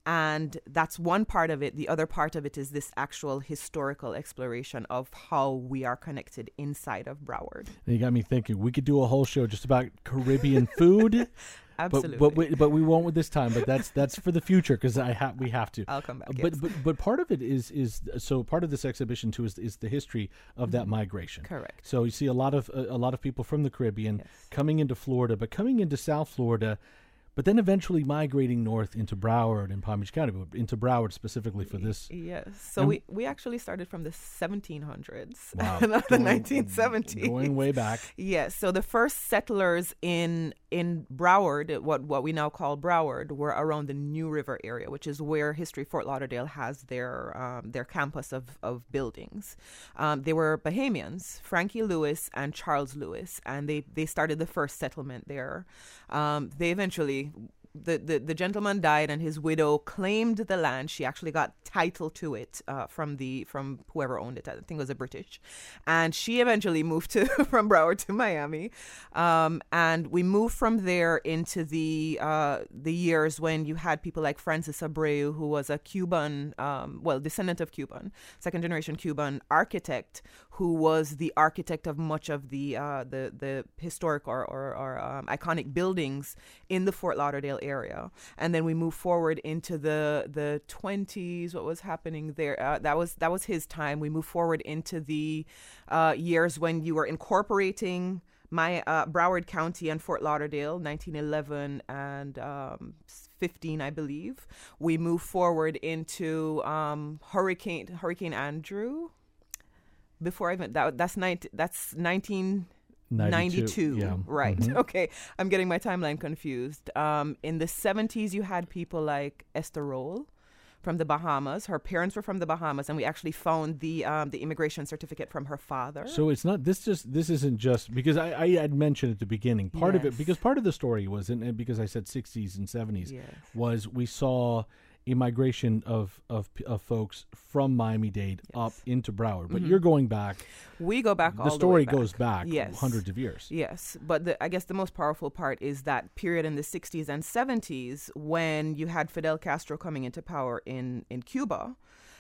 S7: And that's one part of it. The other part of it is this actual historical exploration of how we are connected inside of Broward.
S1: And you got me thinking, we could do a whole show just about Caribbean food.
S7: Absolutely.
S1: But but we, but we won't with this time. But that's that's for the future because I have we have to.
S7: I'll come back.
S1: But
S7: yes.
S1: but but part of it is is so part of this exhibition too is is the history of mm-hmm. that migration.
S7: Correct.
S1: So you see a lot of a, a lot of people from the Caribbean
S7: yes.
S1: coming into Florida, but coming into South Florida. But then eventually migrating north into Broward and Palm Beach County, but into Broward specifically for this.
S7: Yes. So
S1: and
S7: we, we actually started from the seventeen hundreds,
S1: wow.
S7: not the
S1: going,
S7: nineteen seventies.
S1: Going way back.
S7: Yes. So the first settlers in in Broward, what what we now call Broward, were around the New River area, which is where History Fort Lauderdale has their um, their campus of, of buildings. Um, they were Bahamians, Frankie Lewis and Charles Lewis, and they, they started the first settlement there. Um, they eventually The, the the gentleman died and his widow claimed the land. She actually got title to it uh, from the from whoever owned it. I think it was a British, and she eventually moved to from Broward to Miami, um, and we moved from there into the uh, the years when you had people like Francis Abreu, who was a Cuban, um, well, descendant of Cuban, second generation Cuban architect, who was the architect of much of the uh, the the historic or or, or um, iconic buildings in the Fort Lauderdale area. And then we move forward into the the twenties. What was happening there? Uh, that was that was his time. We move forward into the uh, years when you were incorporating my uh, Broward County and Fort Lauderdale, nineteen eleven and um, fifteen, I believe. We move forward into um, Hurricane Hurricane Andrew. Before I even that that's night that's nineteen. ninety-two,
S1: yeah.
S7: Right.
S1: Mm-hmm.
S7: Okay. I'm getting my timeline confused. Um, in the seventies, you had people like Esther Roll from the Bahamas. Her parents were from the Bahamas, and we actually found the um, the immigration certificate from her father.
S1: So it's not this just this isn't just because I, I had mentioned at the beginning part
S7: yes.
S1: of it because part of the story was and, and because I said sixties and seventies
S7: yes.
S1: was we saw a migration of of, of folks from Miami-Dade
S7: yes.
S1: up into Broward, but
S7: mm-hmm.
S1: you're going back.
S7: We go back.
S1: The
S7: all
S1: story
S7: the way back.
S1: goes back
S7: yes.
S1: hundreds of years.
S7: Yes, but the, I guess the most powerful part is that period in the sixties and seventies when you had Fidel Castro coming into power in in Cuba,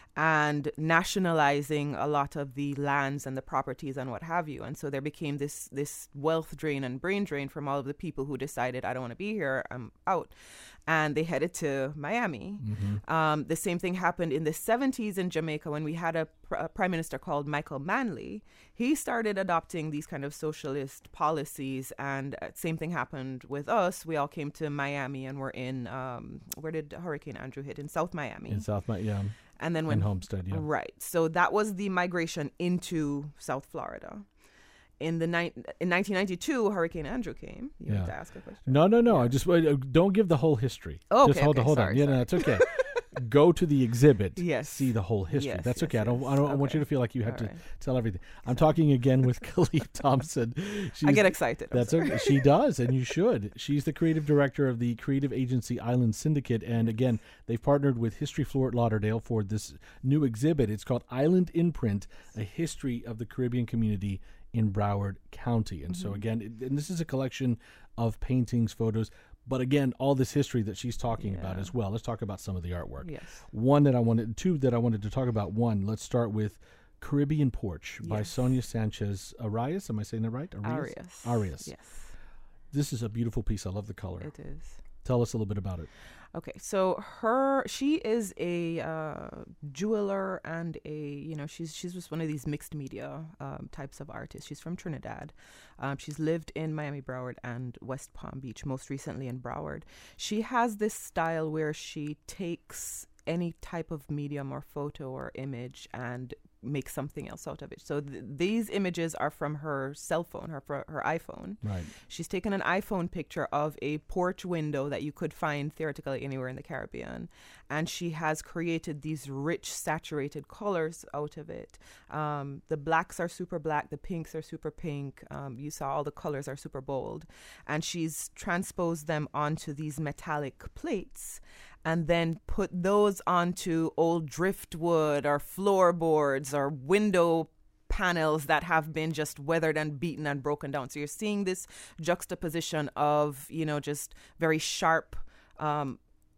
S7: and nationalizing a lot of the lands and the properties and what have you. And so there became this this wealth drain and brain drain from all of the people who decided, I don't want to be here, I'm out. And they headed to Miami. Mm-hmm. Um, the same thing happened in the seventies in Jamaica when we had a, pr- a prime minister called Michael Manley. He started adopting these kind of socialist policies, and uh, same thing happened with us. We all came to Miami and we're in, um, where did Hurricane Andrew hit? In South Miami.
S1: In South Miami, yeah.
S7: And then when
S1: and Homestead, yeah.
S7: Right. So that was the migration into South Florida. In the ni- in nineteen ninety-two, Hurricane Andrew came. You
S1: yeah.
S7: have to ask a question.
S1: No, no, no. Yeah. I just uh, don't give the whole history.
S7: Oh,
S1: just
S7: okay,
S1: hold
S7: okay.
S1: on, hold
S7: sorry,
S1: on. Yeah,
S7: sorry.
S1: no, it's okay. Go to the exhibit.
S7: Yes.
S1: See the whole history.
S7: Yes,
S1: That's
S7: yes,
S1: okay. I don't.
S7: yes.
S1: I don't. I want
S7: Okay.
S1: you to feel like you have
S7: All
S1: to
S7: right.
S1: tell everything. I'm talking again with Khalif Thompson. She's,
S7: I get excited. I'm
S1: That's
S7: sorry.
S1: okay. She does, and you should. She's the creative director of the creative agency Island Syndicate, and again, they've partnered with History Fort Lauderdale for this new exhibit. It's called Island Imprint: A History of the Caribbean Community in Broward County. And mm-hmm. so again, it, and this is a collection of paintings, photos, but again, all this history that she's talking
S7: yeah.
S1: about as well. Let's talk about some of the artwork.
S7: Yes.
S1: One that I wanted, two that I wanted to talk about. One, let's start with Caribbean Porch by
S7: Yes.
S1: Sonia Sanchez Arias. Am I saying that right?
S7: Arias.
S1: Arias.
S7: Yes.
S1: This is a beautiful piece. I love the color.
S7: It is.
S1: Tell us a little bit about it.
S7: Okay, so her she is a uh, jeweler and a you know she's she's just one of these mixed media um, types of artists. She's from Trinidad. Um, she's lived in Miami, Broward, and West Palm Beach. Most recently in Broward. She has this style where she takes any type of medium or photo or image and make something else out of it. So th- these images are from her cell phone, her fr- her iPhone.
S1: Right.
S7: She's taken an iPhone picture of a porch window that you could find theoretically anywhere in the Caribbean, and she has created these rich, saturated colors out of it. Um, the blacks are super black, the pinks are super pink. Um, you saw all the colors are super bold, and she's transposed them onto these metallic plates, and then put those onto old driftwood or floorboards or window panels that have been just weathered and beaten and broken down. So you're seeing this juxtaposition of, you know, just very sharp um,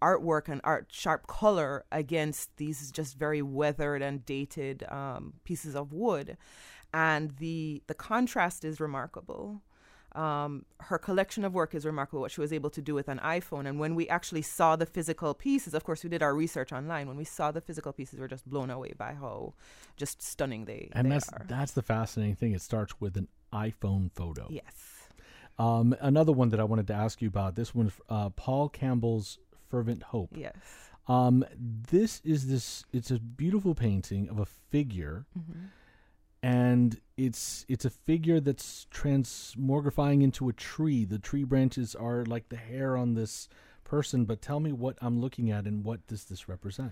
S7: artwork and art sharp color against these just very weathered and dated um, pieces of wood. And the the contrast is remarkable. Um, her collection of work is remarkable, what she was able to do with an iPhone. And when we actually saw the physical pieces, of course, we did our research online. When we saw the physical pieces, we were just blown away by how just stunning they,
S1: and
S7: they
S1: that's,
S7: are.
S1: that's the fascinating thing. It starts with an iPhone photo.
S7: Yes.
S1: Um, another one that I wanted to ask you about, this one, uh, Paul Campbell's Fervent Hope.
S7: Yes.
S1: Um, this is this, it's a beautiful painting of a figure.
S7: Mm-hmm.
S1: And it's it's a figure that's transmogrifying into a tree. The tree branches are like the hair on this person. But tell me what I'm looking at and what does this represent?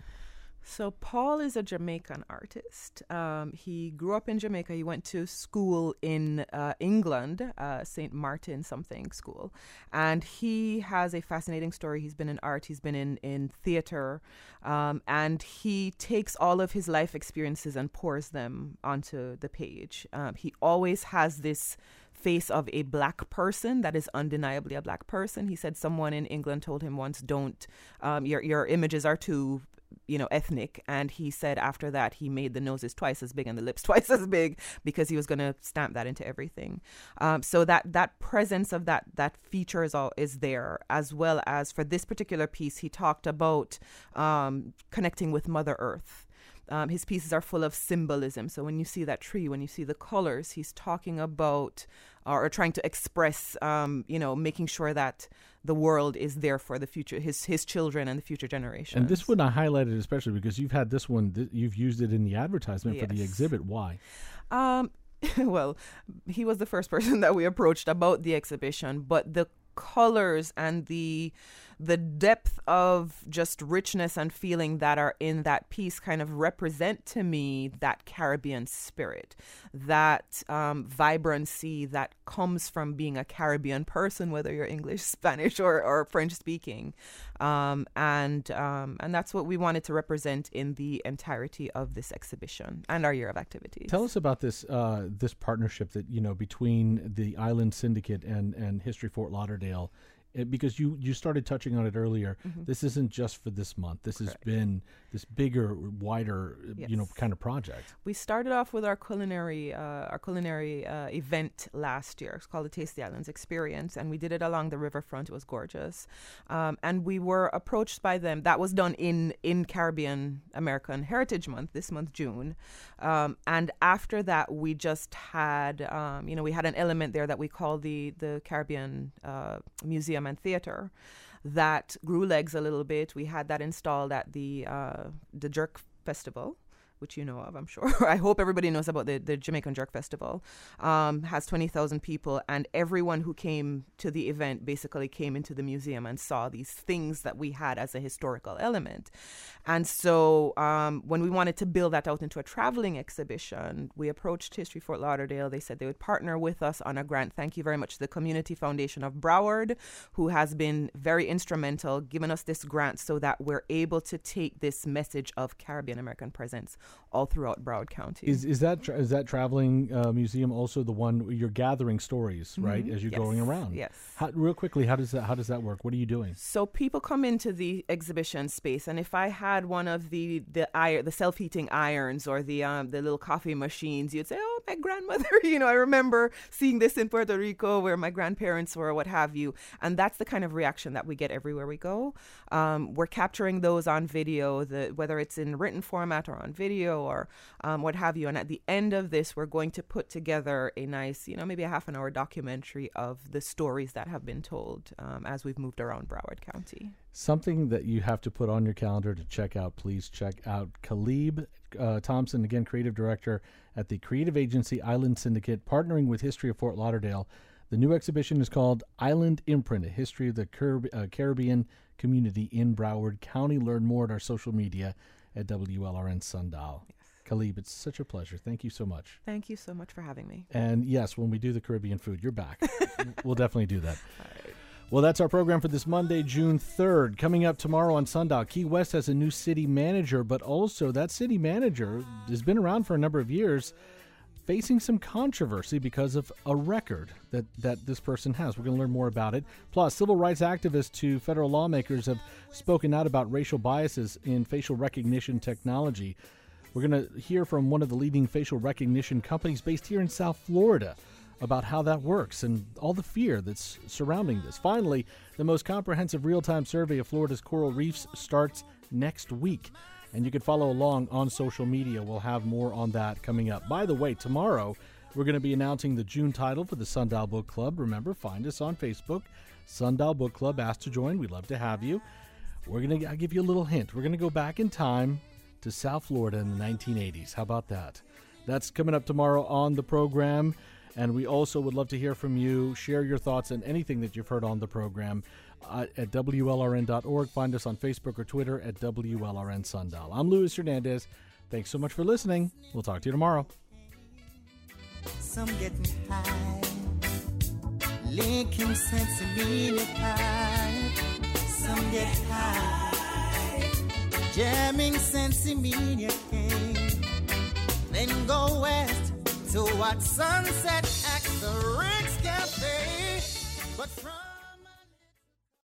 S7: So Paul is a Jamaican artist. Um, he grew up in Jamaica. He went to school in uh, England, uh, Saint Martin something school. And he has a fascinating story. He's been in art. He's been in, in theater. Um, and he takes all of his life experiences and pours them onto the page. Um, he always has this face of a black person that is undeniably a black person. He said someone in England told him once, don't, um, your, your images are too, you know, ethnic. And he said after that, he made the noses twice as big and the lips twice as big because he was going to stamp that into everything. Um, so that that presence of that that feature is all is there, as well as for this particular piece, he talked about um, connecting with Mother Earth. Um, his pieces are full of symbolism. So when you see that tree, when you see the colors, he's talking about uh, or trying to express, um, you know, making sure that the world is there for the future, his his children and the future generations.
S1: And this one I highlighted especially because you've had this one, th- you've used it in the advertisement
S7: Yes.
S1: for the exhibit. Why?
S7: Um, well, he was the first person that we approached about the exhibition, but the colors and the the depth of just richness and feeling that are in that piece kind of represent to me that Caribbean spirit, that um, vibrancy that comes from being a Caribbean person, whether you're English, Spanish, or, or French speaking. Um, and um, and that's what we wanted to represent in the entirety of this exhibition and our year of activities.
S1: Tell us about this uh, this partnership that, you know, between the Island Syndicate and, and History Fort Lauderdale. It, because you, you started touching on it earlier,
S7: Mm-hmm.
S1: this isn't just for this month. This
S7: Correct.
S1: has been this bigger, wider, you know,
S7: Yes.
S1: kind of project.
S7: We started off with our culinary uh, our culinary uh, event last year. It's called the Taste the Islands Experience, and we did it along the riverfront. It was gorgeous, um, and we were approached by them. That was done in in Caribbean American Heritage Month this month, June, um, and after that we just had um, you know we had an element there that we call the the Caribbean uh, Museum and Theater. That grew legs a little bit. We had that installed at the uh, the Jerk Festival, which you know of, I'm sure. I hope everybody knows about the, the Jamaican Jerk Festival. Um, has twenty thousand people, and everyone who came to the event basically came into the museum and saw these things that we had as a historical element. And so um, when we wanted to build that out into a traveling exhibition, we approached History Fort Lauderdale. They said they would partner with us on a grant. Thank you very much to the Community Foundation of Broward, who has been very instrumental, giving us this grant so that we're able to take this message of Caribbean American presence all throughout Broward County.
S1: Is is that tra- is that traveling uh, museum also the one where you're gathering stories, right, as you're
S7: Yes.
S1: going around?
S7: Yes.
S1: How, real quickly, how does that how does that work? What are you doing?
S7: So people come into the exhibition space, and if I had one of the the iron, the self-heating irons or the um, the little coffee machines, you'd say, "Oh, my grandmother." You know, I remember seeing this in Puerto Rico where my grandparents were, or what have you. And that's the kind of reaction that we get everywhere we go. Um, we're capturing those on video, the whether it's in written format or on video or um, what have you. And at the end of this, we're going to put together a nice, you know, maybe a half an hour documentary of the stories that have been told um, as we've moved around Broward County.
S1: Something that you have to put on your calendar to check out, please check out Caleb uh, Thompson, again, creative director at the creative agency Island Syndicate, partnering with History of Fort Lauderdale. The new exhibition is called Island Imprint, a history of the Carib- uh, Caribbean community in Broward County. Learn more at our social media at W L R N Sundial. Yes. Caleb, it's such a pleasure. Thank you so much.
S7: Thank you so much for having me.
S1: And yes, when we do the Caribbean food, you're back. We'll definitely do that. All right. Well, that's our program for this Monday, June third. Coming up tomorrow on Sundial, Key West has a new city manager, but also that city manager has been around for a number of years. facing some controversy because of a record that, that this person has. We're going to learn more about it. Plus, civil rights activists to federal lawmakers have spoken out about racial biases in facial recognition technology. We're going to hear from one of the leading facial recognition companies based here in South Florida about how that works and all the fear that's surrounding this. Finally, the most comprehensive real-time survey of Florida's coral reefs starts next week, and you can follow along on social media. We'll have more on that coming up. By the way, tomorrow we're going to be announcing the June title for the Sundial Book Club. Remember, find us on Facebook, Sundial Book Club. Ask to join. We'd love to have you. We're going to I'll give you a little hint. We're going to go back in time to South Florida in the nineteen eighties. How about that? That's coming up tomorrow on the program. And we also would love to hear from you. Share your thoughts on anything that you've heard on the program uh, at W L R N dot org. Find us on Facebook or Twitter at W L R N Sundial. I'm Luis Hernandez. Thanks so much for listening. We'll talk to you tomorrow.
S8: Some getting high, linking sense in me pie. Some get high, jamming sense in me king. Then go west to watch sunset at the Rick's Cafe. But from